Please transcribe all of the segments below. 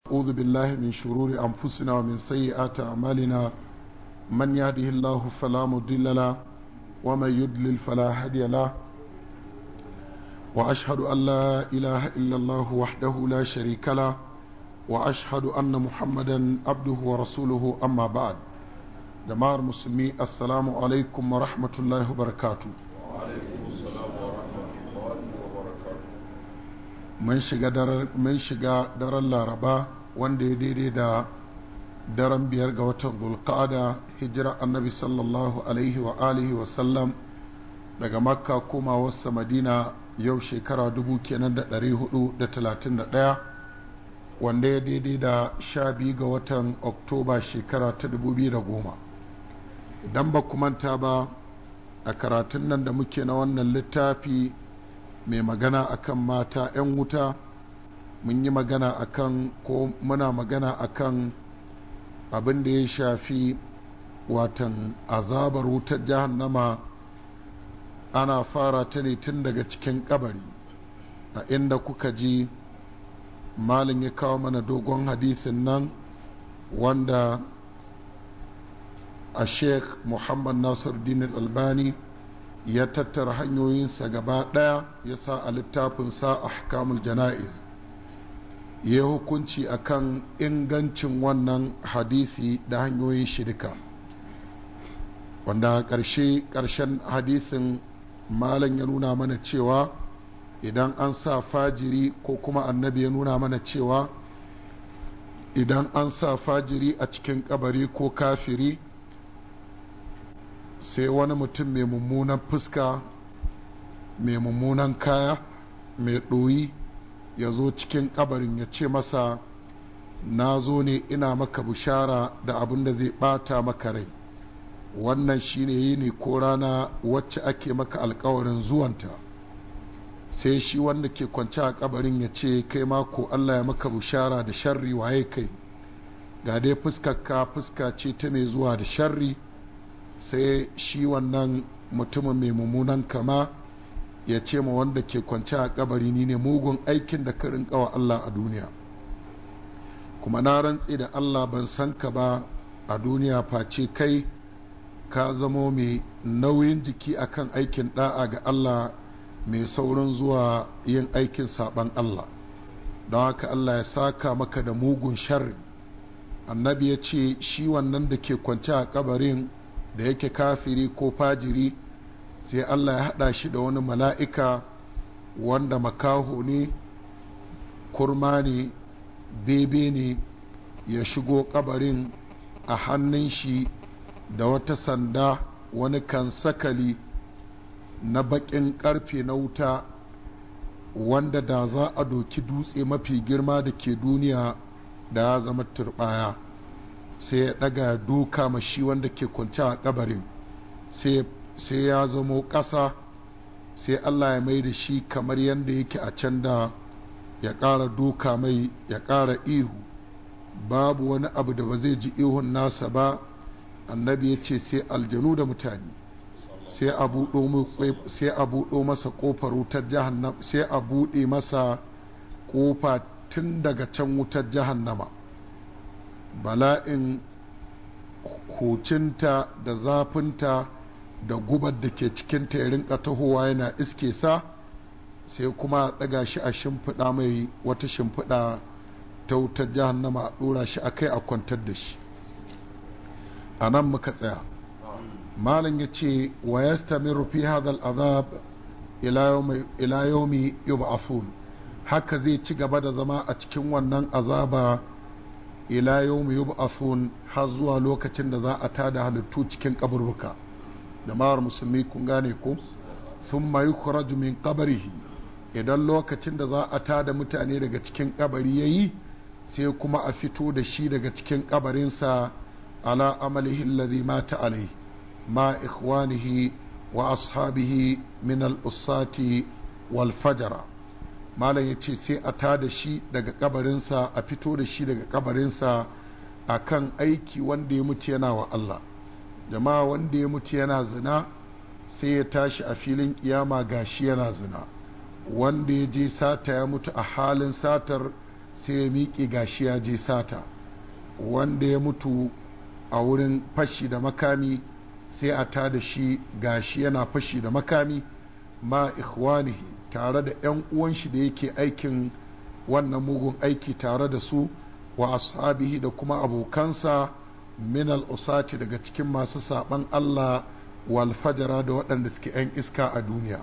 أعوذ بالله من شرور أنفسنا ومن سيئات أعمالنا من يهده الله فلا مضل له ومن يضلل فلا هادي له وأشهد أن لا إله إلا الله وحده لا شريك له وأشهد أن محمدا عبده ورسوله أما بعد. جماعة المسلمين السلام عليكم ورحمة الله وبركاته. mun shiga daren laraba wanda ya daidai da daren 5 ga watan zulqa'ada hijira annabi sallallahu alaihi wa alihi wa sallam daga makka komawarsa madina yau shekara 1431 wanda ya daidai da 12 ga watan oktoba shekara ta 2010. idan ba manta ba a karatun nan da muke na wannan littafi mai magana akan mata 'yan wuta mun yi magana akan ko muna magana akan abin da ya shafi watan azabar wutar jahannama ana fara ta ne tun daga cikin kabari, a inda kuka ji malin ya kawo mana dogon hadisin nan wanda a sheikh muhammad nasiruddin albani ya tattara hanyoyinsa gaba ɗaya ya sa a littafinsa ahkamul jana'iz ya hukunci akan ingancin wannan hadisi da hanyoyin shirka, wanda ƙarshen hadisin malam ya nuna mana cewa idan an sa fajiri ko kuma annabi ya nuna mana cewa idan an sa fajiri a cikin kabari ko kafiri sai wani mutum mai mummunan fuska mai mummunan kaya mai ɗoyi ya zo cikin kabarin ya ce masa, na zo ne ina maka bishara da abin da zai ɓata maka rai, wannan shine yini ko rana wacce ake maka alkawarin zuwanta. sai shi wanda ke kwance a kabarin ya ce, kai ma ko Allah ya maka bishara da sharri, waye kai? ga dai fuskarka fuska ce ta mai zuwa da sharri. sai shi wannan mutumin mai mummunan kama ya ce ma wanda ke kwance a kabari, ni ne mugun aikin da ka rinka wa Allah a duniya, kuma na rantse da Allah ban san ka ba a duniya face kai ka zamo mai nauyin jiki akan aikin da'a ga Allah, mai saurin zuwa yin aikin saban Allah, don haka Allah ya saka maka da mugun sharri. annabi ya ce shi wannan da ke kwance a kabarin da yake kafiri ko fajiri, sai Allah ya haɗa shi da wani mala'ika wanda makaho ne, kurma ne, bebe ne, ya shigo kabarin a hannun shi da wata sanda, wani kan sakali na baƙin ƙarfe na wuta, wanda da za a doki dutse mafi girma da ke duniya da ya zama turɓaya. sai ya ɗaga duka mashi wanda ke kwanci a kabarin, sai ya zamo ƙasa, sai Allah ya mai da shi kamar yadda yake a can da, ya ƙara duka mai, ya ƙara ihu, babu wani abu da ba zai ji ihun nasa ba. annabi ya ce sai aljanu da mutane, sai a buɗo masa ƙofar wutar jahannama, sai a buɗe masa ƙofa tun daga can wutar jahannama, bala'in hucinta da zafinta da gubar da ke cikinta ya rinka tahowa yana iske sa, sai kuma ɗaga shi a shimfiɗa mai wata shimfiɗa ta wutar jahannama a ɗora shi a kai a kwantar da shi. a nan muka tsaya. malam ya ce wa yastamiru fi hadha al-azab ila yawmi yub'athun, haka zai ci gaba da zama a cikin wannan azaba ila yawmi yub'athun, har zuwa lokacin da za a tada halittu cikin kaburbuka. jama'ar musulmi kun gane ko? thumma yukhraju min qabrihi, idan lokacin da za a tada mutane daga cikin kabari yayi, sai kuma a fito da shi daga cikin kabarinsa ala amalihi alladhi mata alayhi ma ikhwanihi wa ashabihi min al-usati wal fajara. malam ya ce sai a tada shi daga kabarinsa, a fito da shi daga kabarinsa a kan aiki wanda ya mutu yana wa Allah. jama'a wanda ya mutu yana zina sai ya tashi a filin kiyama gashi yana zina, wanda ya je sata ya mutu a halin satar sai ya miƙe gashi ya je sata. Wanda ya mutu a wurin fashi da makami sai a tada shi gashi yana fashi da makami ma ikhwanihi tare da 'yan uwan shi da yake aikin wannan mugun aiki tare da su, wa ashabihi da kuma abokansa min al-usati daga cikin masu saban Allah wal fajara da waɗanda suke 'yan iska a duniya.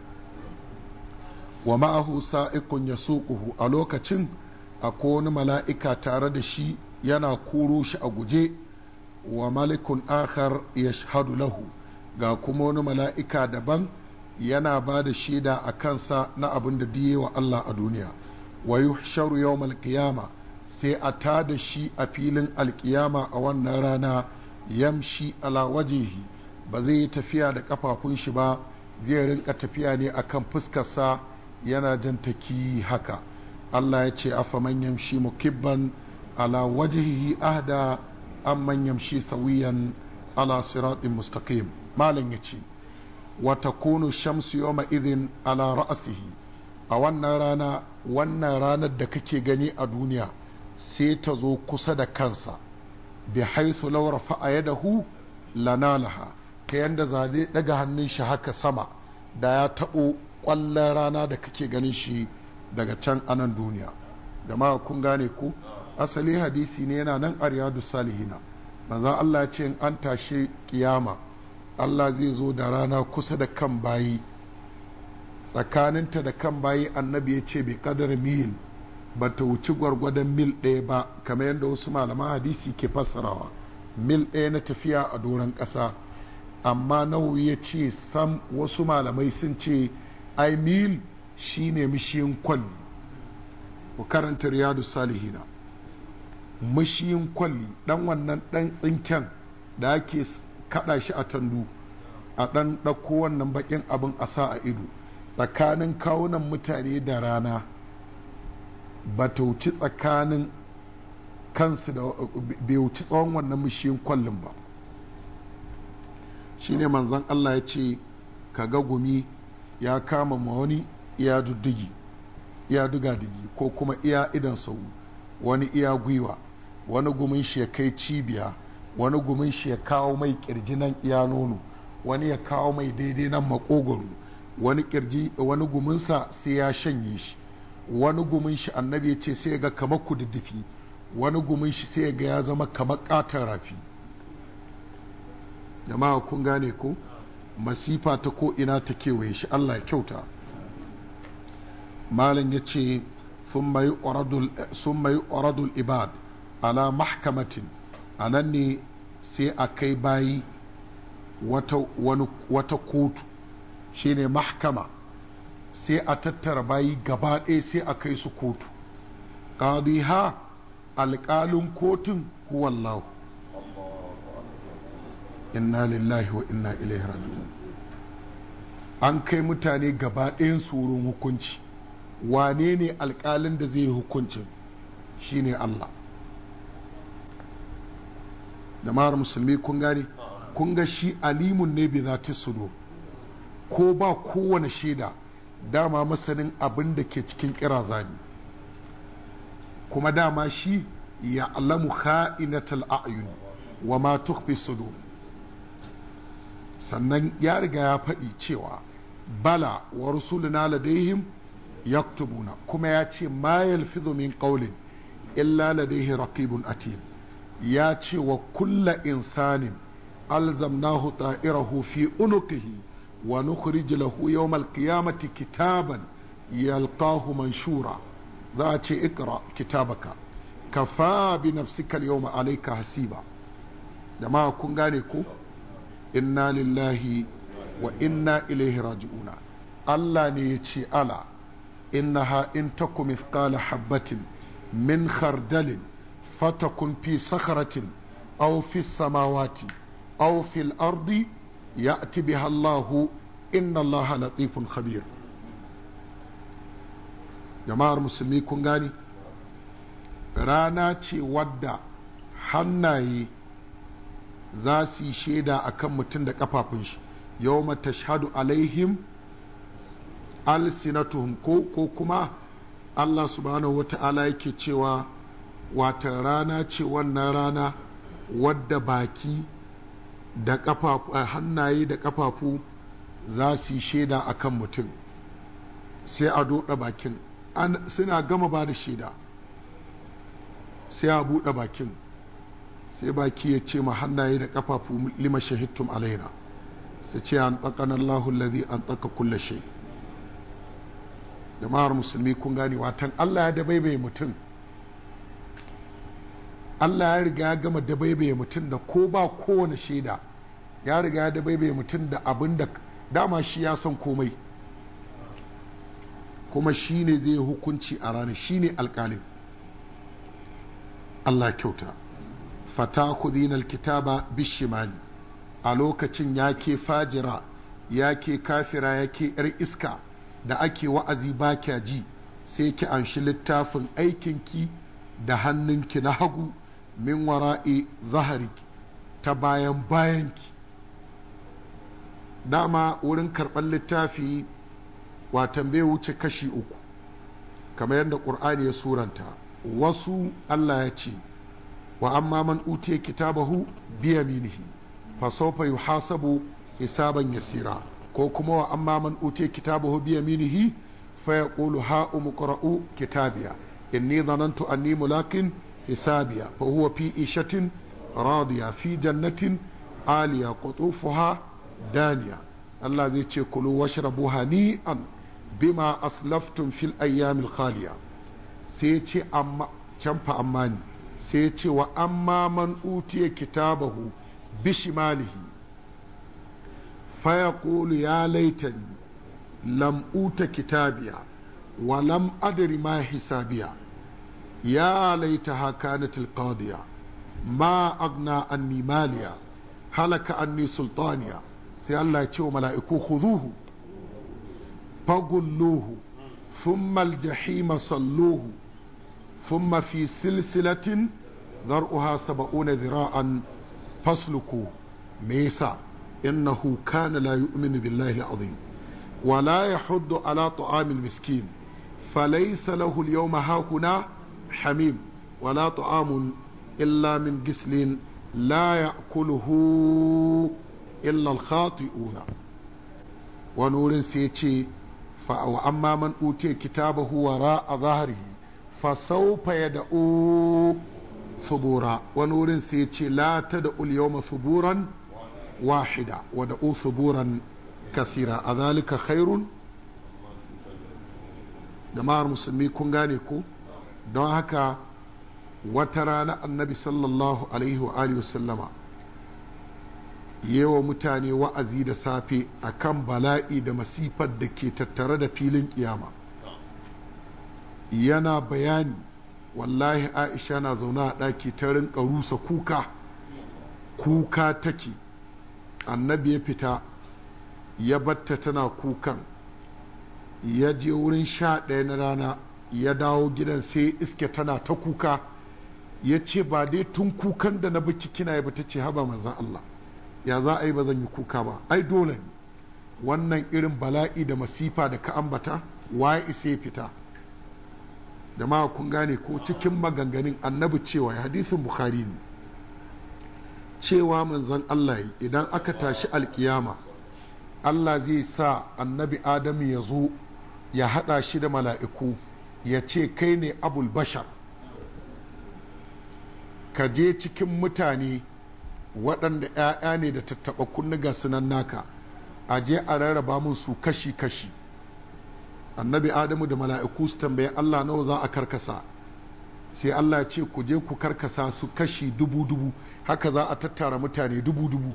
Wa ma'ahu sa'iqun yasuquhu, a lokacin akwai wani mala'ika tare da shi yana koro shi a guje, wa malikun akhar yashhadu lahu, ga kuma wani mala'ika daban yana ba da shaida a kansa na abin da diye wa Allah a duniya. Wa yuhsharu yawmal qiyama, sai a tada shi a filin alkiyama a wannan rana, yamshi ala wajihi, ba zai yi tafiya da kafafun shi ba, zai rinka tafiya ne akan fuskarsa yana jantaki haka. Allah ya ce afa man yamshi mukibban ala wajihi ahda an man yamshi sawiyan ala siratin mustaqim. malam ya ce wa takunu shamsu yawma idhin ala ra'sihi, a wannan ranar da kake gani a duniya sai ta zo kusa da kansa, bi haithu law rafa'a yadahu lanalaha, ta yanda zai daga hannun shi haka sama da ya taɓo ƙwallon rana da kake ganin shi daga can anan duniya. jama'a kun gane ku, asali hadisi ne yana nan a riyadu salihina. manzon Allah ya ce in an tashi kiyama Allah zai zo da rana kusa da kan bayi, tsakaninta da kan bayi annabi ya ce bai kadar mil, ba ta wuci gwargwadon mil ɗaya ba, kamar yadda wasu malaman hadisi ke fassarawa mil ɗaya na tafiya a doron ƙasa. amma Nawawi ya ce sam, wasu malamai sun ce ai mil shine mishiyin kwalli. ku karanta riyadu salihina. mishiyin kwalli dan wannan dan tsinken da ake kada shi a tandu a dan ɗauko wannan bakin abin a sa a ido, tsakanin kawunan mutane da rana ba ta wuci tsakanin kansu da bai wuci tsawon wannan mishiyin kwallin ba. shine manzon Allah ya ce kaga gumi ya kama ma wani iya duga digi ko kuma iya idan sau, wani iya gwiwa, wani gumin shi ya kai cibiya, wani gumin shi ya kawo mai kirji nan iya nono, wani ya kawo mai daidai nan makogoro, wani guminsa sai ya shanye shi, wani gumin shi annabi ya ce sai ya ga kamar kududdufi, wani gumin shi sai ya ga ya zama kamar katon rafi. jama'a kun gane ko, masifa ta ko ina ta kewaye shi, Allah ya kyauta. malam ya ce sun mai oradul ibad ala mahkamatin, a nan ne sai a kai bayi wata kotu, shine mahkama, sai a tattara bayi gaba ɗaya sai a kai su kotu. qadiha, alƙalin kotun huwallahu. inna lillahi wa inna ilaihi raji'un. an kai mutane gaba ɗayan wurin hukunci. wane ne alƙalin da zai yi hukuncin? shine Allah. jama'ar musulmi kun gane, kun ga shi alimun ne bi zati sudur, ko ba kowane shaida dama masanin abin da ke cikin kiraza ne, kuma dama shi ya alamu kha'inatal a'yun wa ma tukhfi sudur. sannan ya riga ya faɗi cewa bala wa rusuluna ladaihim yaktubuna, kuma ya ce ma yalfidhu min qawlin illa ladaihi raqibun atid. ya ce wa kulla insanin alzamnahu ta'irahu fi unuqihi wa nukhrij lahu yawmal qiyamati kitaban yalqahu manshura. za a ce ikra kitabaka kafa bi nafsika al-yawma alayka hasiba. jama'a kun gane ko, inna lillahi wa inna ilaihi raji'una. Allah ne ya ce ala innaha in taku mithqala habatin min khardalin fatakun fi sakharatin aw fi samawati aw fil ardi ya'ti biha Allah, inna Allah latifun khabir. jama'ar musulmi kun gani, rana ce wadda hannaye za su yi shaida a kan mutum da kafafun shi. yawma tashhadu alaihim alsinatuhum, ko kuma Allah subhanahu wata'ala yake cewa wata rana ce wannan rana wadda baki da kafafu hannaye da kafafu za su yi shaida akan mutum sai a doda bakin suna gama ba da shaida sai a buɗe bakin sai baki ya ce ma hannaye da kafafu lima shahidtum alaina su ce an tsakanin Allahu allazi an tsaka kulle shay. jama'ar musulmi kun gane watan Allah ya dabaibaye mutum, Allah ya riga ya gama dabaibaye mutum da ko ba kowane shaida, ya riga ya dabaibaye mutum da abin da dama shi ya san komai, kuma shi ne zai hukunci a ranar, shi ne alƙalin. Allah kyauta. Fata kudinal kitaba bishimali, a lokacin ya ke fajira, ya ke kafira, ya ke ‘yar iska da ake wa'azi ba kya ji, sai ki anshi littafin aikinki da hannunki na hagu min wara'i zahariki, ta bayan bayanki. Dama wurin karɓar littafi watan bai wuce kashi uku, kamar yadda ƙur'ani ya suranta. Wasu Allah ya ce, wa amma man utiya kitabahu biyaminihi fa sawfa yuhasabu hisaban yasira, ko kuma wa amma man utiya kitabahu biyaminihi fa yaqulu ha umqra'u kitabiya inni dhanantu anni mulakin hisabiya fa huwa fi ishatin radiya fi jannatin aliya qutufuha daniya. Allah zai ce kulu washrabu hani'an bima aslaftum fil ayyamil khaliya. sai ce amma can fa amma ne sai ce wa amma man utiya kitabahu bishimalihi fa yaqulu ya laitani lam uta kitabiya wa lam adri ma hisabiya ya laitaha kanat alqadiya ma agna anni maliya halaka anni sultaniya. sai Allah ya ce wa mala'iku khuduhu fagulluhu thumma aljahima salluhu ثم في سلسلة ذرعها 70 ذراعا فاسلكوه ميسا إنه كان لا يؤمن بالله العظيم ولا يحض على طعام المسكين فليس له اليوم هاهنا حميم ولا طعام إلا من غسل لا يأكله إلا الخاطئون. ونور سيتي وأما من أوتي كتابه وراء ظهره fasaufa ya da'u subura. wani wurin sai ya ce la ta da'ul yawma suburan wahida wa da'u suburan kasira a zalika khairun. jama'ar musulmi kun gane ko? don haka wata rana annabi sallallahu alaihi wa alihi wasallama yewa mutane wa'azi da safe akan bala'i da masifar da ke tattare da filin kiyama. yana bayani wallahi Aisha na zaune a ɗaki ta rinka rusa kuka take. annabi ya fita ya batta tana kukan, ya je wurin 11 na rana ya dawo gidan sai iske tana ta kuka. ya ce ba dai tun kukan da na biki kina ya bata ce haba manzan Allah ya za a yi ba zan yi kuka ba, ai dole ne wannan irin bala'i da masifa da ka ambata waye isa ya fita. da ma kun gane ko cikin maganganun annabi cewa hadisin bukhari ne cewa manzon Allah idan aka tashi alkiyama Allah zai sa annabi Adamu ya zo ya hada shi da mala'iku ya ce kai ne abul bashar, ka je cikin mutane waɗanda ‘ya'ya ne da tattaɓa kunnuga sunan naka, a je a rarraba mun su kashi-kashi. annabi Adamu da mala'iku su tambaye Allah nawa za a karkasa, sai Allah ya ce ku je ku karkasa su kashi 1000, haka za a tattara mutane 1000.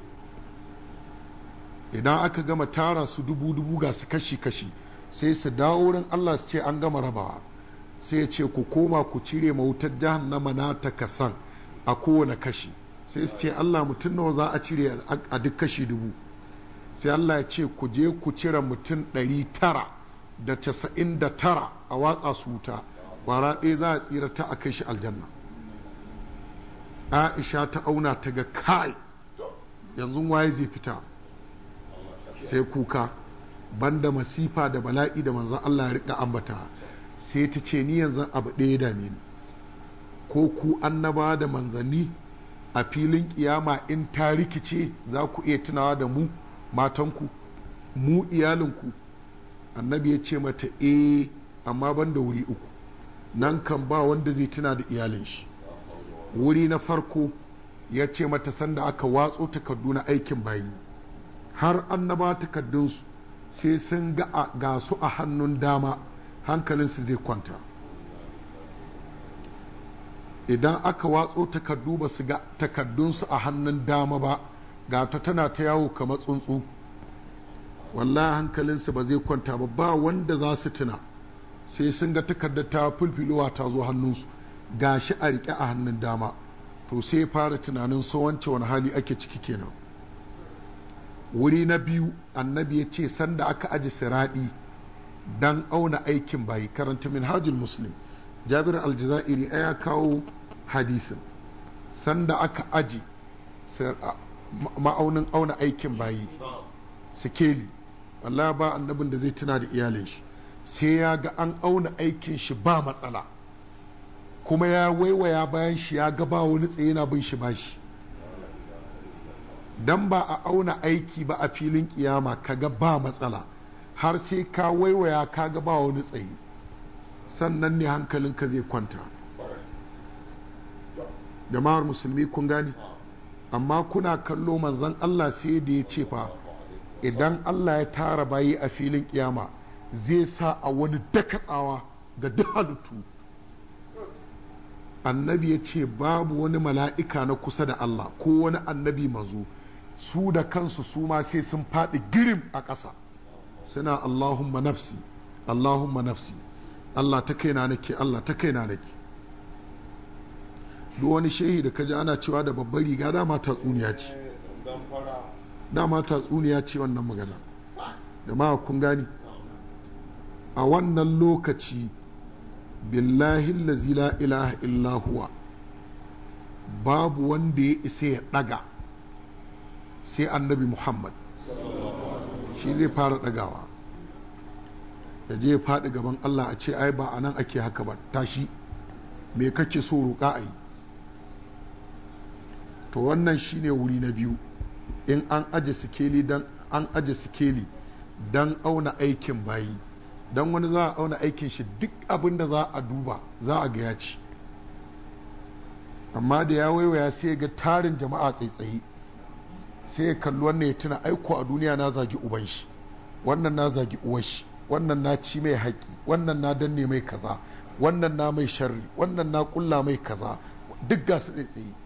idan aka gama tara su 1000 ga su kashi-kashi sai su dawo wurin Allah su ce an gama rabawa, sai ya ce ku koma ku cire mawutar jahannama na ta kasan a kowane kashi. sai su ce Allah mutum nawa za a cire a duk kashi 1000, sai Allah ya ce ku je ku cire mutum 999 a watsa su wuta, kwara ɗaya za a tsira ta a kai shi aljanna. Aisha ta auna ta ga kai yanzu waye zai fita, sai kuka banda masifa da bala'i da manzon Allah ya rika ambata. sai ta ce ni yanzu abu ɗaya dame ni, ko ku annaba da manzanni a filin kiyama in ta rikice za ku iya tunawa da mu matanku, mu iyalinku? Annabi ya ce mata amma ban da wuri uku, nan kan ba wanda zai tuna da iyalin shi. Wuri na farko ya ce mata sanda aka watso takardu na aikin bayi, har annaba takardunsu sai sun ga su a hannun dama hankalinsu zai kwanta. Idan aka watso takardu ba su ga takardunsu a hannun dama ba, ga ta tana ta yawo kamar tsuntsu, wallahi hankalinsu ba zai kwanta ba wanda za su tuna sai sun ga takardar ta fulfilowa ta zo hannunsu gashi a riƙe a hannun dama, to sai fara tunanin wance wani hali ake ciki kenan. Wuri na biyu annabi ya ce sanda aka aji siraɗi dan auna aikin bayi, karanta minhajul muslim, Jabir al-Jazairi ya kawo hadisin sanda aka aji ma'aunin auna aikin bayi sikeli, wallahi ba annabin da zai tuna da iyalin shi sai ya ga an auna aikin shi ba matsala, kuma ya waiwaya bayan shi ya ga ba wani tsaye na bin shi bashi. Dan ba a auna aiki ba a filin kiyama kaga ba matsala, har sai ka waiwaya ka ga ba wani tsaye, sannan ne hankalinka zai kwanta. Jama'ar musulmi kun gani, amma kuna kallo manzon Allah sai da ya ce fa idan Allah ya tara bayi a filin kiyama zai sa a wani dakatsawa ga duk halittu. Annabi ya ce babu wani mala'ika na kusa da Allah ko wani annabi manzo, su da kansu su ma sai sun faɗi girim a ƙasa suna Allahumma nafsi Allahumma nafsi, Allah ta kaina nake, Allah ta kaina nake. Duk wani shehi da kaji ana cewa da babbar riga dama tatsuniya ce, dama tatsuniya ce wannan magana. Da ma kun gani a wannan lokaci billahi allazi la ilaha illa huwa babu wanda ya isa ya daga sai annabi Muhammad, shi zai fara dagawa da je ya faɗi gaban Allah a ce ai ba a nan ake haka ba, tashi me kake so roƙa ai. To wannan shine wuri na biyu, in an aje sikeli dan auna aikin bayi, dan wani za a auna aikin shi duk abin da za a duba za a ga ya ci, amma da ya waiwaya sai ga tarin jama'a tsaitsaye sai ya kalli wannan ya tuna aiko a duniya na zagi uban shi, wannan na zagi uwar shi, wannan na ci mai haƙi, wannan na danne mai kaza, wannan na mai sharri, wannan na kulla mai kaza, duk ga su tsaitsaye.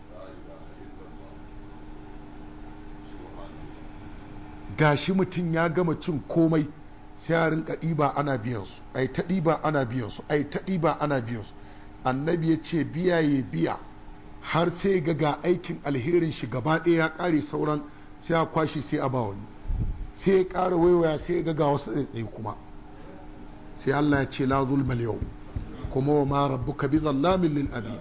Gashi mutum ya gama cin komai sai ya rinka ɗiba ana biyan su, ai ta ɗiba ana biyan su, ai ta ɗiba ana biyan su. Annabi ya ce biya ya biya har sai ga aikin alherin shi gaba ɗaya ya ƙare, sauran sai ya kwashe sai a ba wani, sai ya ƙara waiwaya sai ya ga wasu tsaitsaye kuma, sai Allah ya ce la zulmal yau kuma wa ma rabbuka bi zallamin lil abid.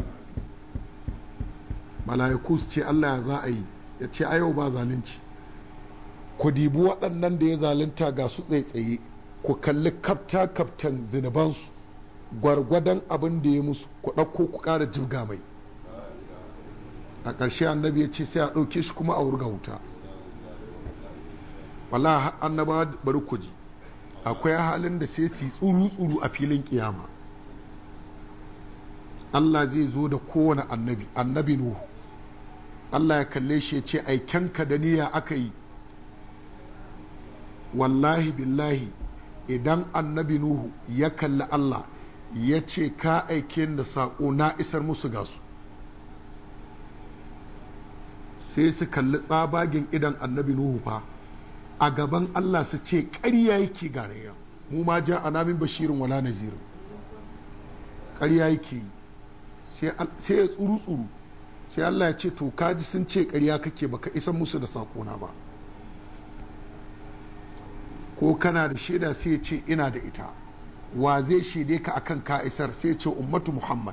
Mala'iku su ce Allah ya za a yi, ya ce a yau ba zalunci, ku dibi waɗannan da ya zalunta ga su tsaitsaye, ku kalli kaftan zinubansu gwargwadon abin da ya musu, ku ɗauko ku ƙara jibga mai. A ƙarshe annabi ya ce sai a ɗauke shi kuma a wurga wuta. Wallahi annaba bari ku ji, akwai halin da sai su yi tsuru-tsuru a filin kiyama. Allah zai zo da kowane annabi Nuhu, Allah ya kalle shi ya ce aikenka da niyya aka yi. Wallahi billahi idan annabi Nuhu ya kalli Allah ya ce ka aike da saƙo na isar musu gasu, sai su kalli tsabagen idan annabi Nuhu fa a gaban Allah su ce ƙarya yake ganaya, mu ma ja ana min bashirin wala nazirin, ƙarya yake sai ya tsuru-tsuru, sai Allah ya ce to kaji sun ce ƙarya kake baka isar musu da saƙona ba, ko kana da shaida sai ya ce ina da ita, wa zai shaide ka akan ka isar, sai ya ce ummatu Muhammad.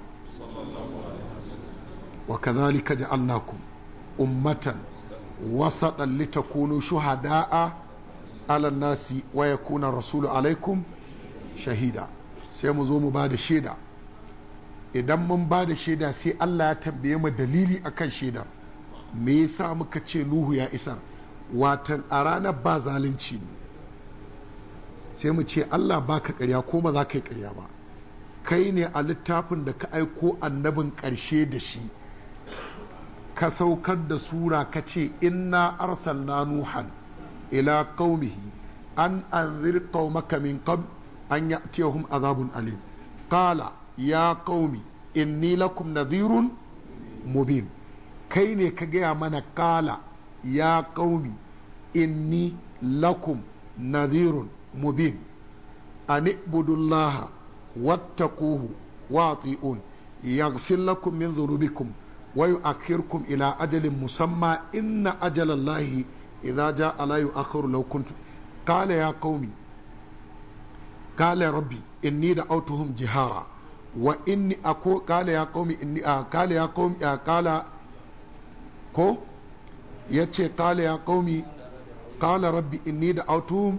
Wa kadhalika ja'alnakum ummatan wasatan litakunu shuhada'a 'ala an-nasi wa yakuna rasulu alaikum shahida. sai mu zo mu ba da shaida. Idan mun ba da shaida sai Allah ya tambaye mu dalili akan shaida, me yasa muka ce Nuhu ya isar, watan a ranar ba zalunci ne. Sai mu ce Allah baka ƙarya ko ba za ka yi ƙarya ba, kai ne a littafin da ka aiko annabin ƙarshe da shi ka saukar da sura ka ce inna arsalna nuhan ila qaumihi an anzir qaumaka min qabl an ya'tiyahum azabun alim qala ya qaumi inni lakum nadhirun mubin. kai ne ka gaya mana qala ya qaumi inni lakum nadhirun mubin an ibudullaha wattaquhu wa ati'un yaghfir lakum min dhunubikum wa yu'akhirukum ila ajalin musamma inna ajalallahi idza jaa la yu'akhiru law kuntum qala ya qaumi qala rabbi inni da'awtuhum jihara wa inni aku qala ya qaumi inni qala ya qaumi qala ko yace qala ya qaumi qala rabbi inni da'awtuhum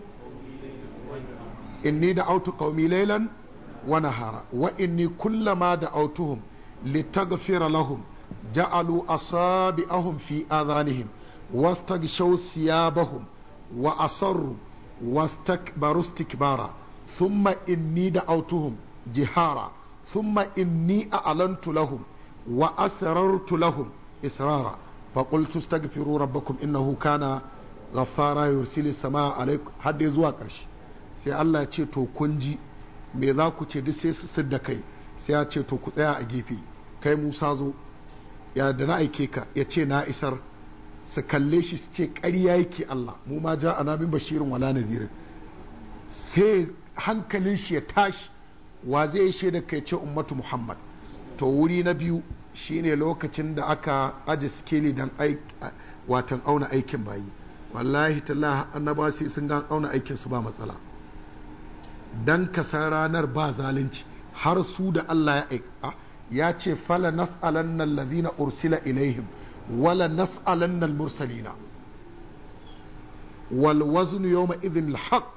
inni da'awtu qaumi laylan wa nahara wa inni kullama da'awtuhum litaghfira lahum ja'alu asabi'ahum fi adhanihim wastaghshaw thiyabahum wa asarru wastakbaru istikbara thumma inni da'awtuhum jihara thumma inni a'lantu lahum wa asrartu lahum israra faqultu astaghfiru rabbakum innahu kana ghaffara yursilu samaa alaykum hadde zuwa karshe. sai Allah ya ce to kun ji me za ku ce duk sai su sidda kai, sai ya ce to ku tsaya a gefe, kai Musa zo ya da na aike ka, ya ce na isar, su kalle shi su ce ƙarya yake Allah, mu ma ja ana bin bashirin wala nadirin. sai hankalin shi ya tashi, wa zai shaida kai ce ummatu Muhammad. to wuri na biyu shine lokacin da aka aje skeli dan watan auna aikin bayi, wallahi tallahi annaba sai sun ga auna aikin su ba matsala, dan kasar ranar ba zalunci har su da Allah ya aika ya ce fala nas'alanna allazina ursila ilaihim wala nas'alanna almursalina wal waznu yawma idhin alhaq.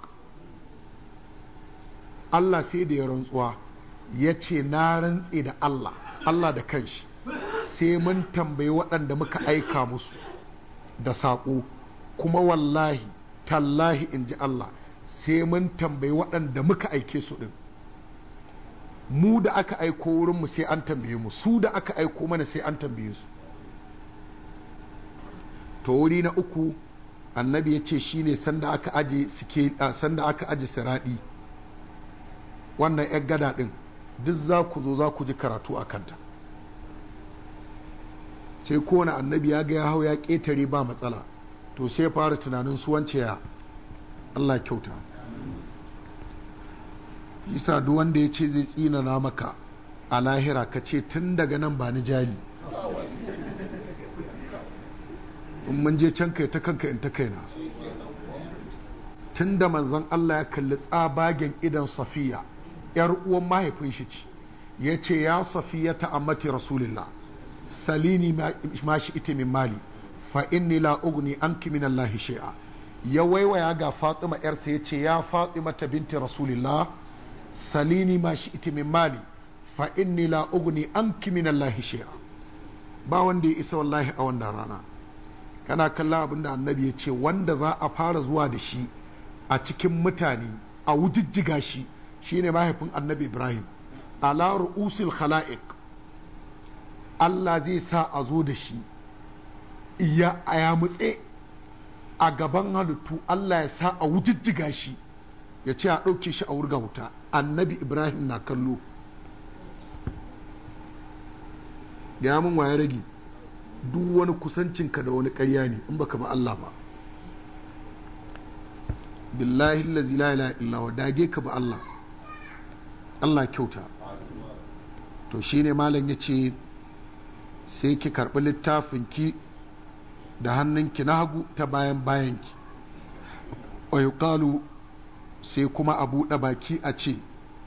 Allah sai da ya rantsuwa ya ce na rantse da Allah, Allah da kanshi sai mun tambayi waɗanda muka aika musu da saƙo, kuma wallahi tallahi in ji Allah sai mun tambayi waɗanda muka aike su ɗin. mu da aka aiko wurinmu sai an tambaye mu, su da aka aiko mana sai an tambaye su. to wuri na uku annabi ya ce shine sanda aka aje siradi, wannan yar gada ɗin duk za ku zo za ku ji karatu a kanta. sai kowane annabi ya ga ya hau ya ƙetare ba matsala, to sai fara tunanin su wance ya Allah kyauta. yasa duk wanda ya ce zai tsinana maka a lahira ka ce tun daga nan ba ni jali, in mun je can kai ta kanka in ta kaina. tun da manzon Allah ya kalli tsabagen idan Safiya yar uwan mahaifin shi ce, ya ce ya Safiya ta ammati rasulillah salini ma shi ita min mali fa inni la ugni anki min Allah shay'a. ya waiwaya ga Fatima yarsa ya ce ya Fatima ta binti rasulillah salini ma shi ita min mali fa inni la ugni anki min Allah shay'a. ba wanda ya isa wallahi a wannan rana. kana kalla abinda annabi ya ce wanda za a fara zuwa da shi a cikin mutane a wujijjiga shi shine mahaifin annabi Ibrahim ala ru'usil khala'iq. Allah zai sa a zo da shi ya mutse a gaban halittu, Allah ya sa a wujijjiga shi ya ce a ɗauke shi a wurga wuta, annabi Ibrahim na kallo. ya mun waye rage duk wani kusancinka da wani ƙarya ne in baka ba Allah ba. billahi allazi la ilaha illa huwa dage ka ba Allah, Allah kyauta. to shine malam yace sai ki karbi littafin ki da hannunki na hagu ta bayan bayanki, wa yuqalu sai kuma a buɗe baki a ce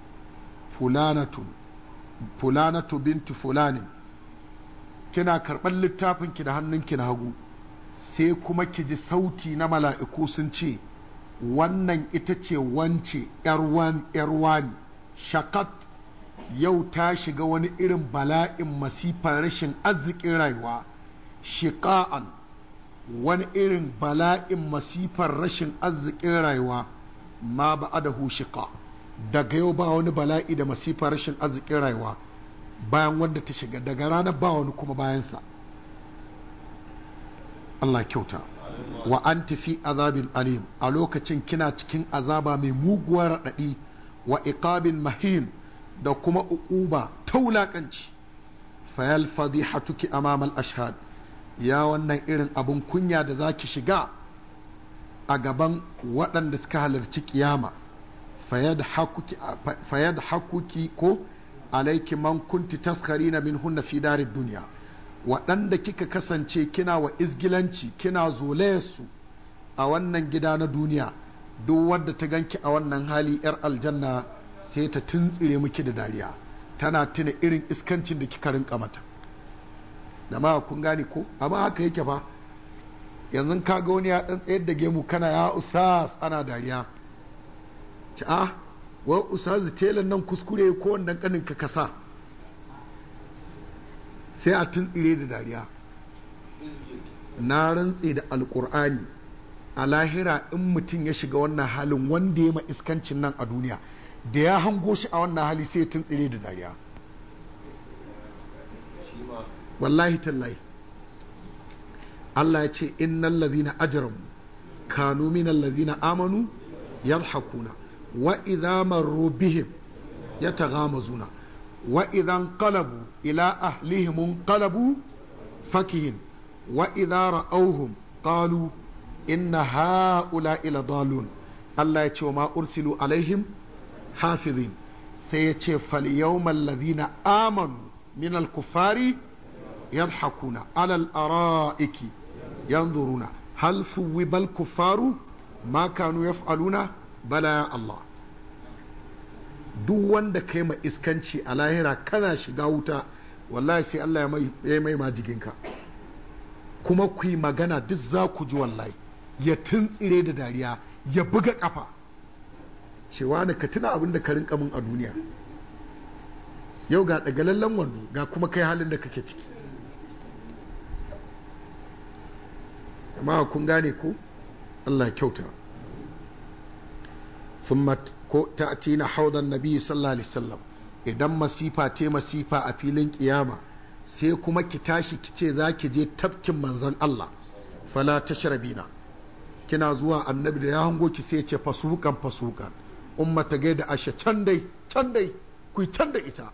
fulanatu bintu fulani, kina karɓar littafinki da hannunki na hagu sai kuma ki ji sauti na mala'iku sun ce wannan ita ce wance ‘yarwani shakat yau ta shiga wani irin bala'in masifar rashin arzikin rayuwa shiqa'an wani irin bala'in masifar rashin arzikin rayuwa ma ba'adahu shiqa daga yau ba wani bala'i da masifar rashin arzikin rayuwa bayan wanda ta shiga daga ranar ba wani kuma bayansa Allah kyauta wa anti fi azabin alim a lokacin kina cikin azaba mai muguwar raɗaɗi wa iqabin mahin da kuma uquba ta wulaƙanci fayal fadihatuki amama al-ashhad ya wannan irin abun kunya da zaki shiga a gaban waɗanda suka halarci kiyama fayad hakuki ko alaiki man kunti taskarina min hunna fi darid duniya waɗanda kika kasance kina wa izgilanci kina zolayarsu a wannan gida na duniya duk wadda ta ganki a wannan hali yar aljanna sai ta tuntsire miki da dariya tana tuna irin iskancin da kika rinka mata jama'a kun gane ko amma haka yake fa yanzu ka ga wani ya dan tsayar da gemu kana ya usas ana dariya ci wa usas telan nan kuskure ko wannan kanin ka kasa sai a tuntsire da dariya na rantse da alkur'ani a lahira in mutum ya shiga wannan halin wanda ya ma iskancin nan a duniya da ya hango shi a wannan hali sai ya tuntsire da dariya wallahi tallahi Allah ya ce innal ladhina ajramu kanu minal ladhina amanu yadhakuna wa idha marru bihim yataghamazuna wa idha inqalabu ila ahlihim inqalabu fakihin wa idha ra'awhum qalu inna ha'ula'i ladallun Allah ya ce wa ma ursilu alaihim hafizin sai ya ce fal yawmal ladhina amanu minal kuffari yadhakuna alal ara'iki yanzuruna hal thuwibal kuffaru ma kanu yaf'aluna bala ya Allah duk wanda kai ma iskanci a lahira kana shiga wuta wallahi sai Allah ya mai majiginka kuma ku yi magana duk za ku ji wallahi ya tuntsire da dariya ya buga kafa cewa ne ka tuna abin da ka rinka min a duniya yau ga dagalallen wando ga kuma kai halin da kake ciki amma kun gane ko Allah kyauta thumma ko ta'tina haudan nabi sallallahu alaihi wasallam idan masifa te masifa a filin kiyama sai kuma ki tashi ki ce zaki je tafkin manzon Allah fala tashrabina kina zuwa annabi da ya hango ki sai ya ce fasukan umma ta gaida ashe can dai ku can da ita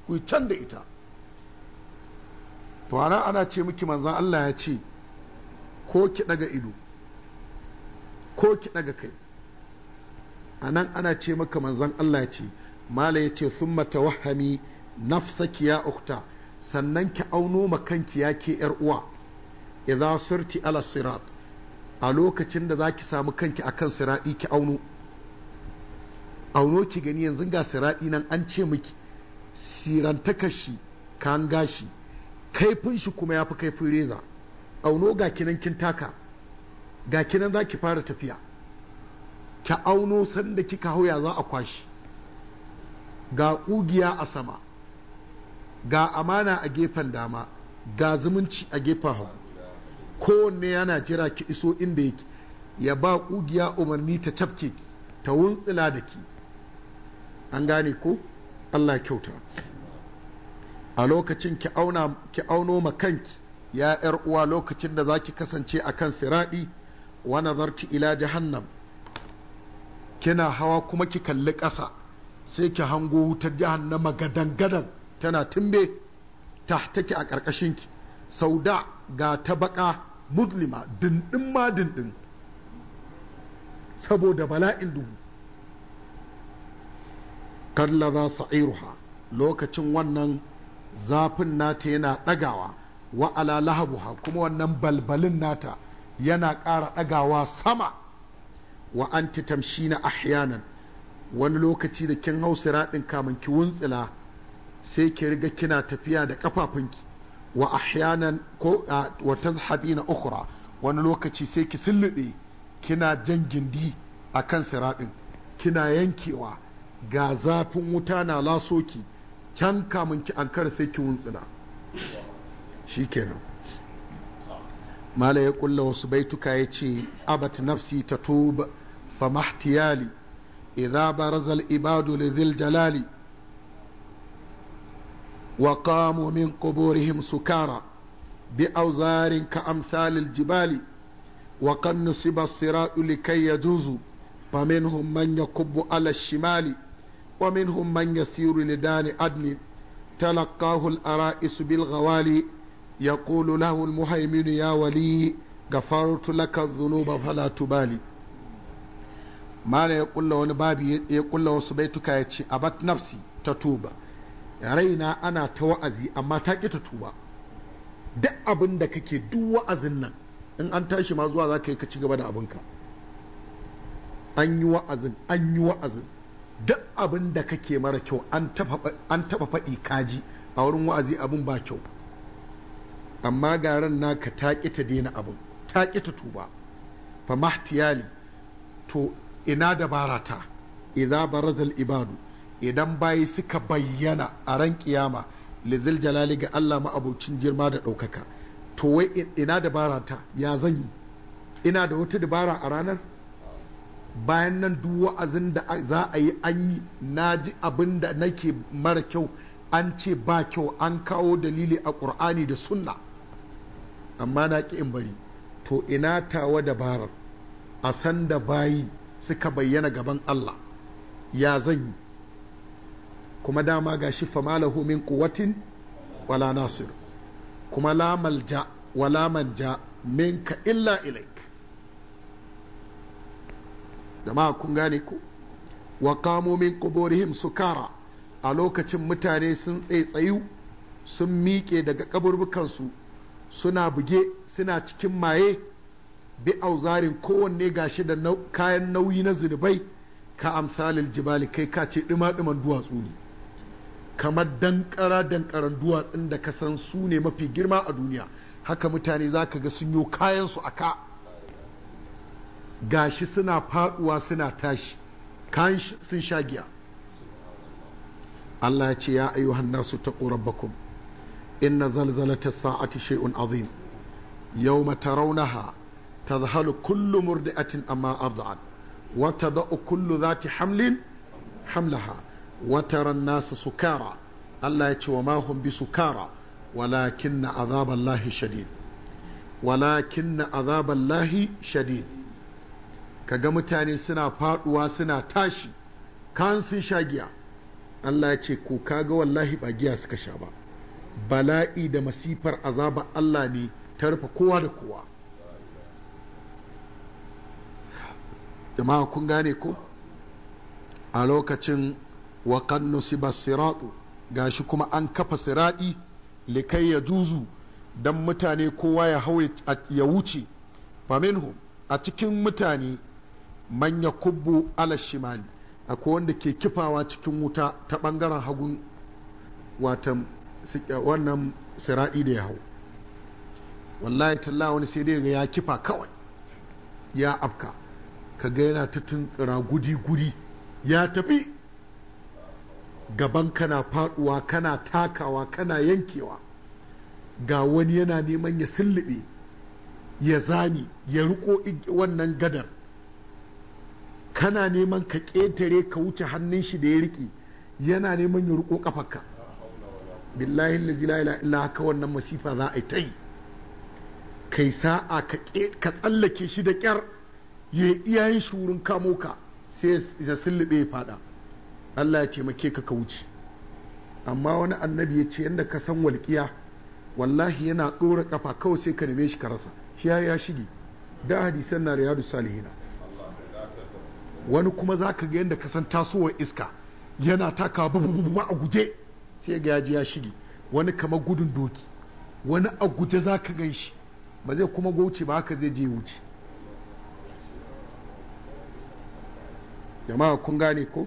to ana ce miki manzon Allah ya ce ko ki daga ido ko ki daga kai anan ana ce maka manzon Allah ya ce mala ya ce thumma tawahhami nafsaki ya ukhta sannan ki auno makanki ya ke yar uwa idza sirti ala sirat a lokacin da zaki samu kanki akan siradi ki auno ki gani yanzu ga siradi nan an ce miki sirantaka shi kan gashi kaifin shi kuma yafi kaifin reza auno ga kinan kin taka ga kinan za ki fara tafiya ki auno sanda kika hauya za a kwashi ga ƙugiya a sama ga amana a gefen dama ga zumunci a gefen hagu kowanne yana jira ki iso inda yake ya ba ƙugiya umarni ta cafke ki ta wuntsila da ki an gane ko Allah kyauta a lokacin ki auno ma kanki ya ‘yar uwa lokacin da za ki kasance a kan siraɗi wa nazarti ila jahannam kina hawa kuma ki kalli ƙasa sai ki hango wutar jahannama gadan-gadan tana tumbe ta take a ƙarƙashinki sauda ga ta baƙa muslima dindin ma dindin saboda bala'in duhu kalla za sa'iruha lokacin wannan zafin nata yana ɗagawa wa ala lahabuha kuma wannan balbalin nata yana ƙara ɗagawa sama wa anti tamshina ahyanan wani lokaci da kin hau siraɗin kamun ki wuntsila sai ki riga kina tafiya da kafafunki wa ahyanan ko wa tazhabina ukhra wani lokaci sai ki sullube kina jan gindi akan siraɗin kina yankewa ga zafin wuta na lasoki can kamun ki an kara sai ki wuntsina shikenan mala ya kulla wasu baituka ya ce abat nafsi ta tuba fa mahtiyali idza barazal ibadu li dhil jalali wa qamu min quburihim sukara bi awzarin ka amsalil jibali wa qad nusiba as-siratu likay yajuzu faminhum man yakubbu ala ash-shimali wa minhum man yasiru lidani adni talaqahu al-ara'is bil ghawali يقول له المهيمن يا ولي غفرت لك الذنوب فلا تبالي ما لا يقول له wani babi ya kulla wasu baituka ya ce abat nafsi ta tuba raina ana ta wa'azi amma ta ki ta tuba duk abin da kake duk wa'azin nan in an tashi ma zuwa zaka yi ka ci gaba da abinka an yi wa'azin duk abin da kake mara kyau an taba faɗi kaji a wurin wa'azi abin ba kyau amma garan naka ta ƙi ta daina abin ta ƙi ta tuba fa mahtiyali to ina dabara ta idza barazal ibadu idan bayi suka bayyana a ran kiyama lizil jalali ga Allah ma'abocin girma da ɗaukaka to wai ina dabara ta ya zan yi ina da wata dabara a ranar bayan nan duk wa'azin da za a yi an yi na ji abin da nake mara kyau an ce ba kyau an kawo dalili a ƙur'ani da sunna amma na ƙi in bari to ina tawa dabarar a san da bayi suka bayyana gaban Allah ya zan yi kuma dama ga shi famalahu min quwwatin wala nasir kuma la malja wala manja minka illa ilaik jama'a kun gane ku wa qamu min quburihim sukara a lokacin mutane sun tsaitsayu sun miƙe daga kaburbukansu suna buge suna cikin maye bi auzarin kowanne gashi da kayan nauyi na zunubai ka amsalil jibali kai ka ce ɗima-ɗiman duwatsu ne kamar dankaran duwatsun da ka san su ne mafi girma a duniya haka mutane za ka ga sun yi kayansu a ka gashi suna faɗuwa suna tashi kayan sun sha giya Allah ya ce ya ayyuhan nasu taqu rabbakum inna zalzalata sa'ati shay'un azim yawma tarawnaha tadhhalu kullu murdi'atin amma arda'at wa tada'u kullu dhati hamlin hamlaha wa tara an-nasa sukara Allah ya ce wa ma hum bisukara walakinna azaballahi shadid walakinna azaballahi shadid kaga mutane suna faduwa suna tashi kan sun sha giya Allah ya ce ko kaga wallahi ba giya suka sha ba bala'i da masifar azaba Allah ne ta rufe kowa da kowa jama'a kun gane ko a lokacin wa kan nusiba siratu gashi kuma an kafa siradi likai ya juzu dan mutane kowa ya haure ya wuce faminhum a cikin mutane man yakubbu ala shimali akwai wanda ke kifawa cikin wuta ta bangaren hagun watan wannan siradi da ya hau wallahi talla wani sai dai ya kifa kawai ya afka kaga yana ta tuntsira gudi-gudi ya tafi gaban kana faduwa kana takawa kana yankewa ga wani yana neman ya sullube ya zani ya riko wannan gadar kana neman ka ƙetare ka wuce hannun shi da ya riƙe yana neman ya riko kafarka billahi la ilaha illa haka wannan masifa za a yi ta yi kai sa'a ka tsallake shi da ƙyar ya iyayen shi wurin kamo ka sai ya sullube ya fada Allah ya taimake ka wuce amma wani annabi ya ce yadda ka san walƙiya wallahi yana ɗora ƙafa kawai sai ka neme shi ka rasa shi ya shige da hadisan na riyadu salihina wani kuma za ka ga yadda ka san tasowar iska yana taka babu a guje sai ga yaji ya shige wani kamar gudun doki wani a guje za ka gan shi ba zai kuma goce ba haka zai je wuce jama'a kun gane ko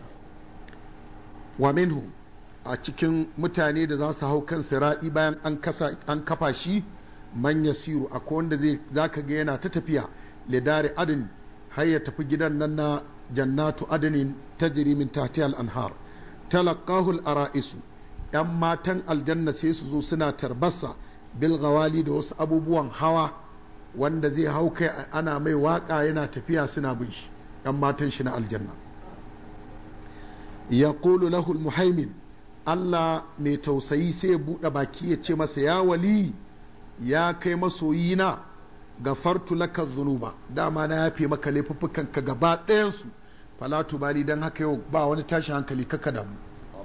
wa minhu a cikin mutane da za su hau kan siraɗi bayan an kafa shi man yasiru akwai wanda zai zaka ga yana ta tafiya lidari adin har ya tafi gidan nan na jannatu adnin tajri min tahtiha al-anhar talaqahu al-ara'isu yan matan aljanna sai su zo suna tarbasa bil ghawali da wasu abubuwan hawa wanda zai hau kai ana mai waka yana tafiya suna bin shi yan matan shi na aljanna yaqulu lahu al-muhaimin Allah mai tausayi sai ya buɗe baki ya ce masa ya wali ya kai masoyina gafartu laka zunuba dama na yafe maka laifuffukan ka gaba ɗayansu fala tubali dan haka yau ba wani tashin hankali kaka damu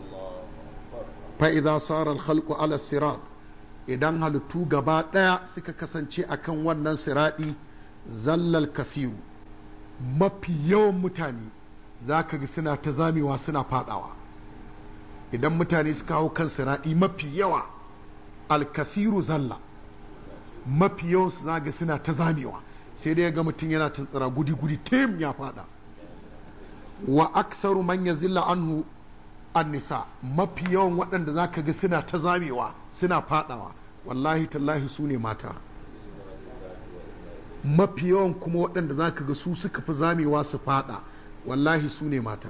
fa idza sara al khalqu ala sirat idan halittu gaba ɗaya suka kasance akan wannan siradi zallal kasiru mafi yawan mutane zaka ga suna ta zamewa suna fadawa idan mutane suka hau kan siradi mafi yawa al kasiru zalla mafi yawan su zaga suna ta zamewa sai dai ga mutum yana tuntsira gudi-gudi tem ya fada wa aksaru man yazilla anhu an-nisa mafi yawan waɗanda zaka ga suna ta zamewa suna fadawa wallahi tallahi su ne mata mafi yawan kuma waɗanda zaka ga su suka fi zamewa su fada wallahi su ne mata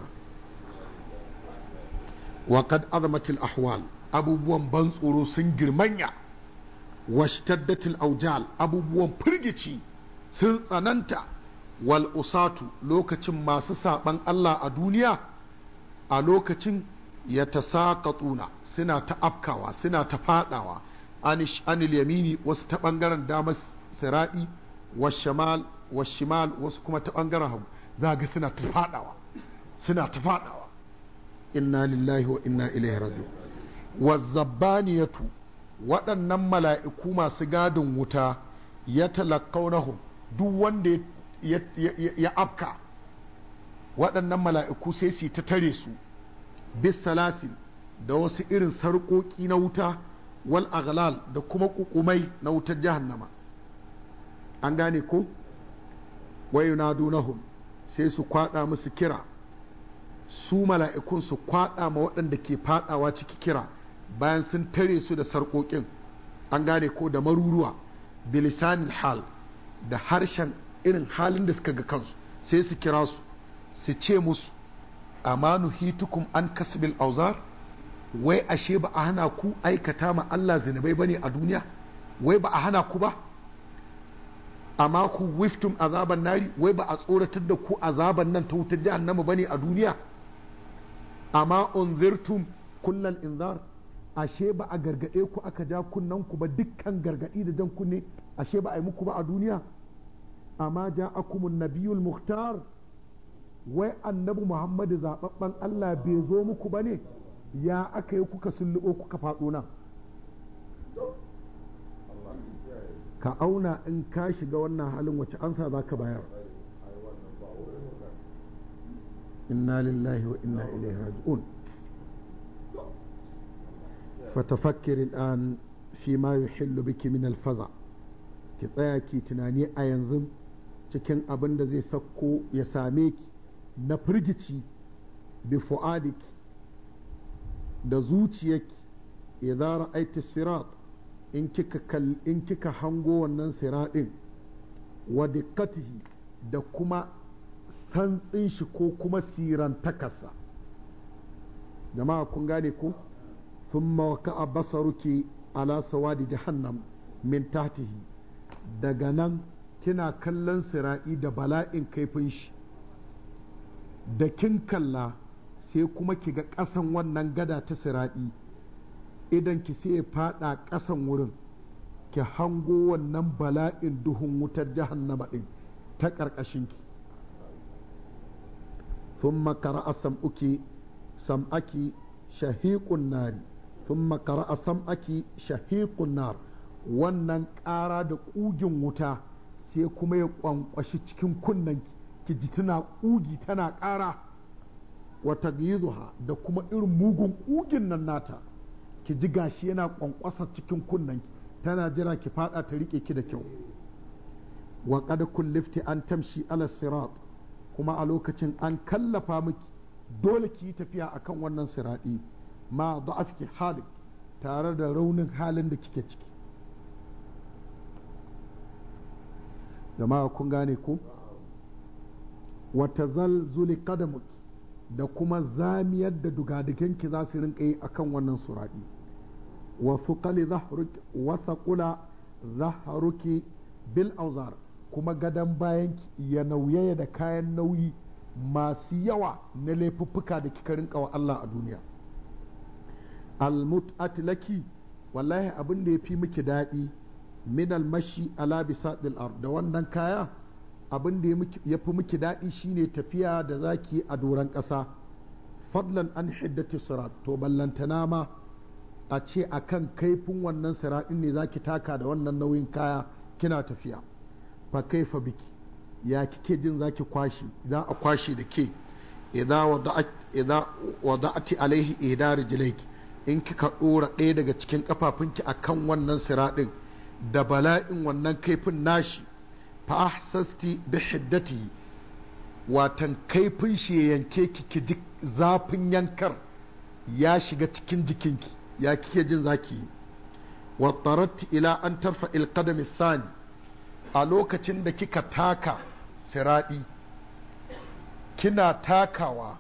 wa qad azamatil ahwal abubuwan ban tsoro sun girmanya washtaddatil aujal abubuwan firgici sun tsananta wal usatu lokacin masu saban Allah a duniya a lokacin ya tasaqatuna suna ta afkawa suna ta fadawa anil yamini wasu ta bangaren damar siradi washimal wasu kuma ta bangaren hagu zaga suna ta fadawa inna lillahi wa inna ilaihi raji'un wazabbaniyatu waɗannan mala'iku masu gadin wuta ya talakaunahum duk wanda ya afka waɗannan mala'iku sai su ta tare su bis salasil da wasu irin sarƙoƙi na wuta wal aghlal da kuma ƙuƙumai na wutar jahannama an gane ko wayunadunahum sai su kwaɗa musu kira su mala'ikun su kwaɗa ma waɗanda ke faɗawa ciki kira bayan sun tare su da sarƙoƙin an gane ko da maruruwa bilisanin hal da harshen irin halin da suka ga kansu sai su kira su su ce musu amanu hitukum an kasbil auzar wai ashe ba a hana ku aikata ma Allah zinubai bane a duniya wai ba a hana ku ba amma ku wiftum azaban nari wai ba a tsoratar da ku azaban nan ta wutar jahannama bane a duniya amma unzirtum kullal inzar ashe ba a gargade ku aka ja kunnan ku ba dukkan gargadi da jan kunne ashe ba a yi muku ba a duniya amma ja'akumun nabiyul muhtar wai annabi muhammadu zababban Allah bai zo muku ba ne ya aka yi kuka sulluɓo kuka faɗo nan ka auna in ka shiga wannan halin wace ansa za ka bayar inna lillahi wa inna ilaihi raji'un فتفكر الآن فيما يحل بك من الفزع ki tsaya ki tunani a yanzu cikin abin da zai sakko ya same ki na firgici bi fu'adik da zuciyarki idza ra'aita sirat in kika hango wannan siratin wa dikkatihi da kuma santsin shi ko kuma sirantakarsa jama'a kun gane ko ثم وقع بصرك على سواد جهنم من تحته daga nan kina kallon sira'i da bala'in kaifin shi da kin kalla sai kuma ki ga ƙasan wannan gada ta sira'i idan ki sai fada ƙasan wurin ki hango wannan bala'in duhun wutar jahannama ɗin ta ƙarƙashin ki thumma qara'a sam'aki shahiqun nari thumma qara'a sam'aki shahiqun nar wannan ƙara da ƙugin wuta sai kuma ya ƙwanƙwashi cikin kunnen ki ji tana ƙugi tana ƙara wata gizuha da kuma irin mugun ƙugin nan nata ki ji gashi yana ƙwanƙwasa cikin kunnen tana jira ki fada ta riƙe ki da kyau wa qad kullifti an tamshi ala sirat kuma a lokacin an kallafa miki dole ki yi tafiya akan wannan siradi ma da'afki halik tare da raunin halin da kike ciki jama'a kun gane ko wata zalzuli qadamuk da kuma zamiyar da dugadiganki za su rinka yi akan wannan suraɗi wa thaqula zahruki bil auzar kuma gadon bayanki ya nauyaya da kayan nauyi masu yawa na laifuffuka da kika rinka wa Allah a duniya almut'at laki wallahi abin da ya fi miki daɗi min almashi ala bisadil ard da wannan kaya abin da ya fi miki daɗi shine tafiya da zaki a doron ƙasa fadlan an hiddati sirat to ballantana ma a ce akan kaifin wannan siratin ne zaki taka da wannan nauyin kaya kina tafiya fa kaifa biki ya kike jin zaki kwashi idan a kwashi da ke idan wada'ati alaihi ihda rijlaiki in kika dora ɗaya daga cikin kafafunki akan wannan siratin da bala'in wannan kaifin nashi fa ahsasti bi hiddati watan kaifin shi yanke ki ji zafin yankar ya shiga cikin jikinki ya kike jin zaki yi wa taratti ila an tarfa ilqadami thani a lokacin da kika taka siradi kina takawa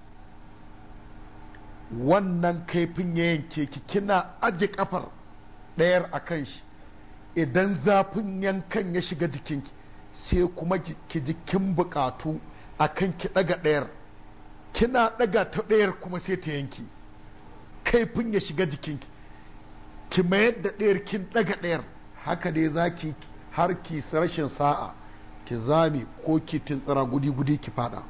wannan kaifin ya yanke ki kina aje kafar ɗayar a kan shi idan zafin yankan ya shiga jikinki sai kuma ki jikin bukatu a kan ki ɗaga ɗayar kina ɗaga ta ɗayar kuma sai ta yanki kaifin ya shiga jikinki ki mayar da ɗayar kin ɗaga ɗayar haka dai za ki har ki rashin sa'a ki zame ko ki tintsira gudi-gudi ki fada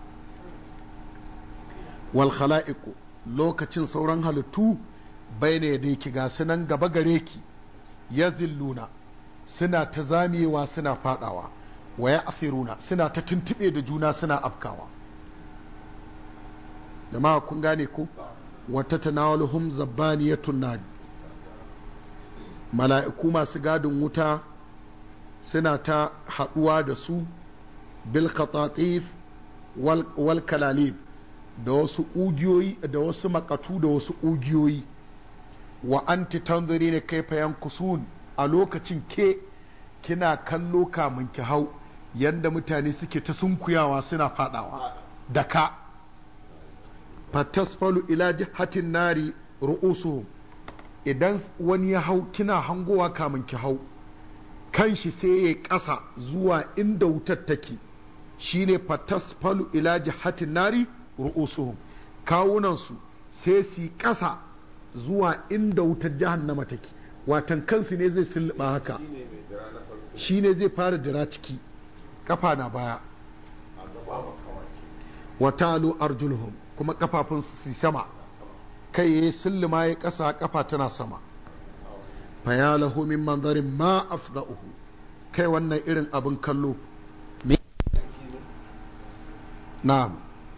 wal khala'iku lokacin sauran halittu bai ne dai ki ga sunan gaba gare ki ya zilluna suna ta zamewa suna fadawa wa ya asiruna suna ta tuntube da juna suna afkawa jama'a kun gane ko wata tanawaluhum zabbaniyatun nadi mala'iku masu gadin wuta suna ta haɗuwa da su bil khatatif wal kalalib da wasu ƙugiyoyi da wasu makatu da wasu ƙugiyoyi wa anti tanzuri ne kaifa yankusun a lokacin ke kina kallo kamun ki hau yanda mutane suke ta sunkuyawa suna fadawa da ka fatasfalu ila jihatin nari ru'usuhum idan wani ya hau kina hangowa kamun ki hau kanshi sai ya ƙasa zuwa inda wutar take shine fatasfalu ila jihatin nari ru'usuhum kawunansu sai su ƙasa zuwa inda wutar jahannama take watan kansu ne zai sulluɓa haka shine zai fara dira ciki kafa na baya watalu arjuluhum kuma kafafun su sama kai ya sulluma ya ƙasa kafa tana sama faya lahu min manzarin ma afda'uhu kai wannan irin abin kallo na'am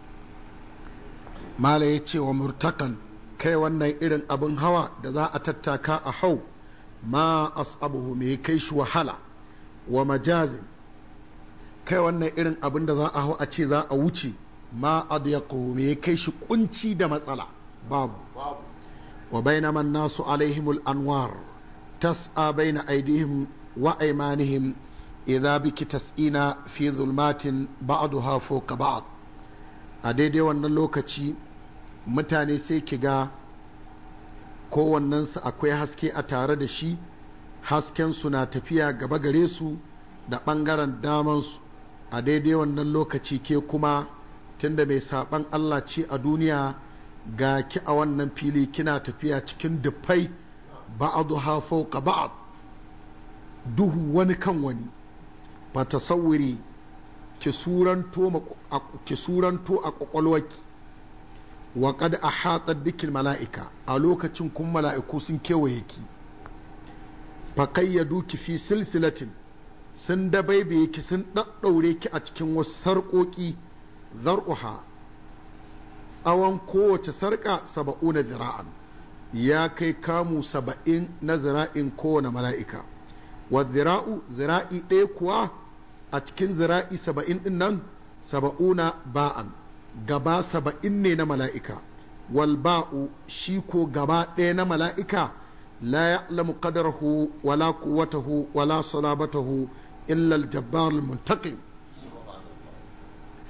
mala ya ce wa murtakan kai wannan irin abin hawa da za a tattaka a hau ma as'abuhu me kai shi wahala wa majazin kai wannan irin abin da za a hau a ce za a wuce ma adyaquhu me kai shi kunci da matsala babu wa bainama nasu alaihimul anwar tas'a baina aydihim wa aymanihim idza biki tas'ina fi zulmatin ba'daha fawqa ba'd a daidai wannan lokaci mutane sai ki ga kowannensu akwai haske a tare da shi hasken su na tafiya gaba gare su da ɓangaren damansu a daidai wannan lokaci ke kuma tunda mai saɓan Allah ce a duniya ga ki a wannan fili kina tafiya cikin dufai ba'adu ha fauka ba'ad duhu wani kan wani ba tasawiri ki suranto a kwakwalwaki wa kad ahatat bikil mala'ika a lokacin kun mala'iku sun kewaye ki fa kayyadu ki fi silsilatin sun dabaibaye ki sun daddaure ki a cikin wasu sarƙoƙi zar'uha tsawon kowace sarƙa 70 zira'an ya kai kamu 70 na zira'in kowane mala'ika wa zira'u zira'i ɗaya kuwa a cikin zira'i 70 ɗin nan 70 ba'an gaba 70 ne na mala'ika wal ba'u shi ko gaba ɗaya na mala'ika la ya'lamu qadarahu wala quwwatahu wala salabatahu illa al-jabbar al-muntaqim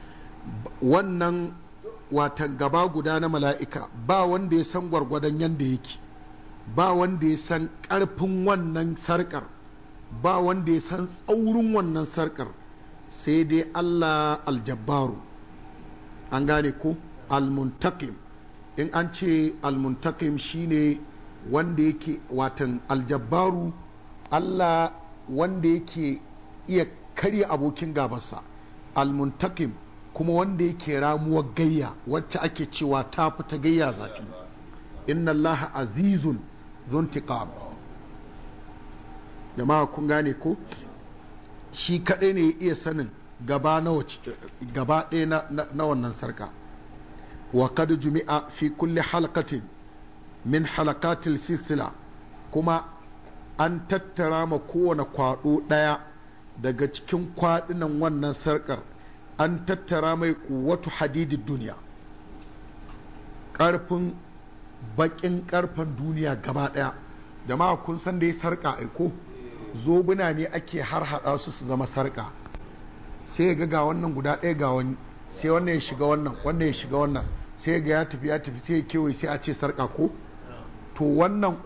wannan watan gaba guda na mala'ika ba wanda ya san gwargwadon yanda yake, ba wanda ya san ƙarfin wannan sarƙar, ba wanda ya san tsaurin wannan sarƙar, sai dai Allah aljabbaru. An gane ko almuntakim, in an ce almuntakim shine wanda yake watan aljabbaru, Allah wanda yake iya karya abokin gabarsa, almuntakim kuma wanda yake ramuwar gayya wacce ake cewa ta fita gayya zafi. Inna Allah azizun zuntiqam. Jama'a kun gane ko shi kadai ne ya iya sanin gaba ɗaya na wannan sarka. wa kad jumi'a fi kulli halqatin min halaqatil silsila, kuma an tattara ma kowane kwado ɗaya daga cikin kwaɗinan wannan sarkar, an tattara mai kuwatu hadidin duniya, ƙarfin baƙin ƙarfen duniya gaba ɗaya. Jama'a kun san da ya sarƙa aiko zobuna ne ake har haɗa su zama sarƙa, sai ga wannan guda ɗaya ga wani, sai wannan ya shiga wannan, wannan ya shiga wannan, sai ga ya tafi sai ya kewaye, sai a ce sarƙa ko to wannan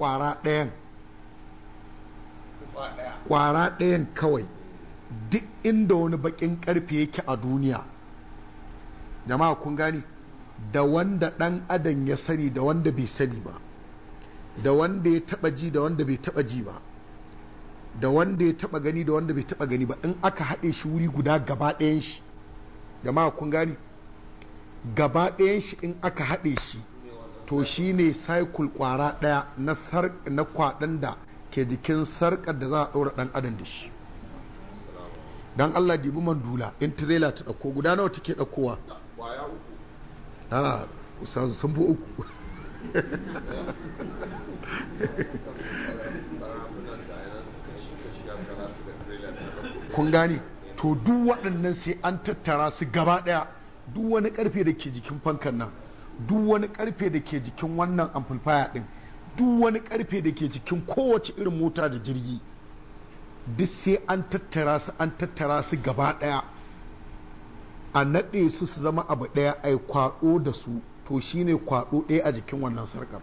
ƙwara ɗayan kawai duk inda wani baƙin ƙarfe yake a duniya. Jama'a kun gani, da wanda ɗan adam ya sani da wanda bai sani ba, da wanda ya taɓa ji da wanda bai taɓa ji ba, da wanda ya taɓa gani da wanda bai taɓa gani ba, in aka haɗe shi wuri guda gaba ɗayan shi. Jama'a kun gani, gaba ɗayan shi in aka haɗe shi to shi ne cycle ƙwara ɗaya na kwaɗan da ke jikin sarƙar da za a ɗora ɗan adam da shi. Dan Allah jibi mandula in tirela ta ɗauko guda nawa take ɗaukowa? A usazu sun fi uku. Kun gane, to duk waɗannan sai an tattara su gaba ɗaya, duk wani ƙarfe da ke jikin fankan nan, duk wani ƙarfe da ke jikin wannan amplifier ɗin, duk wani ƙarfe da ke jikin kowace irin mota da jirgi, duk sai an tattara su gaba ɗaya, a naɗe su zama abu ɗaya, a yi kwaɗo da su, to shine kwaɗo ɗaya a jikin wannan sarƙar.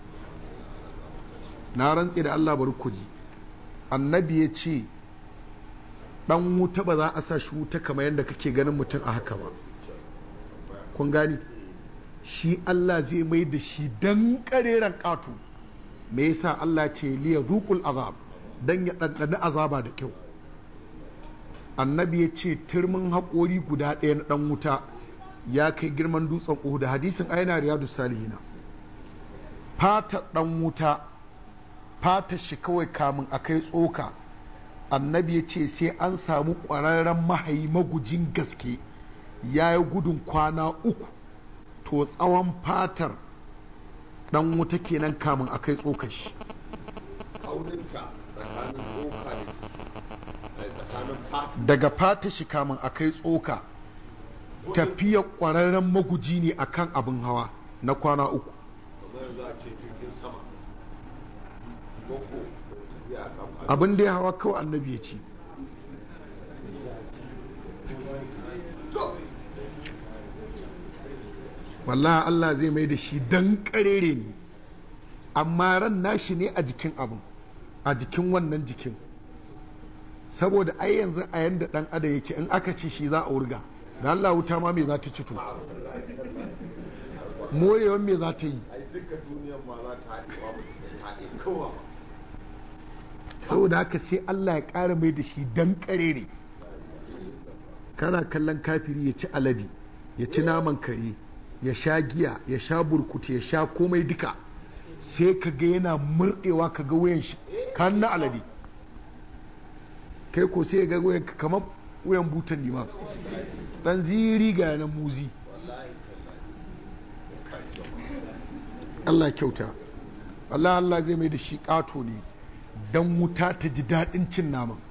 Na rantse da Allah bari ku ji, annabi ya ce ɗan wuta ba za a sa shi wuta kamar yadda kake ganin mutum a haka ba. Kun gani, shi Allah zai mai da shi dan ƙareren ƙato. Me yasa Allah ce liya zuƙul azab, dan ya ɗanɗani azaba da kyau. Annabi ya ce turmin haƙori guda ɗaya na ɗan wuta ya kai girman dutsen Uhud, hadisin aina riyadu salihina. Fata ɗan wuta, fata shi kawai kamun a kai tsoka, annabi ya ce sai an samu ƙwararren mahayi magujin gaske ya yi gudun kwana 3, to tsawon fatar ɗan wuta kenan kamun a kai tsokar shi. Daga fata shi kamun a kai tsoka, tafiyar ƙwararren maguji ne akan abin hawa na kwana 3. Abin da ya hawa kawai annabi ya ce. Wallahi Allah zai mai da shi dan karere ne, amma ran nashi ne a jikin abin, a jikin wannan jikin. Saboda ai yanzu a yanda dan ada yake, in aka ce shi za a wurga, da Allah wuta ma me za ta cito, morewan me za ta yi. Saboda haka sai Allah ya ƙara mai da shi dan karere. Kana kallon kafiri ya ci alade, ya ci naman kare, ya sha giya, ya sha burkutu, ya sha komai duka, sai ka ga yana murɗewa, ka ga wuyan shi kan na alade, kai ko sai ga wuyan kamar wuyan butan liman, dan ziri ga yanan muzi. Allah kyauta. Allah zai mai da shi ƙato ne dan wuta ta ji daɗin cin naman.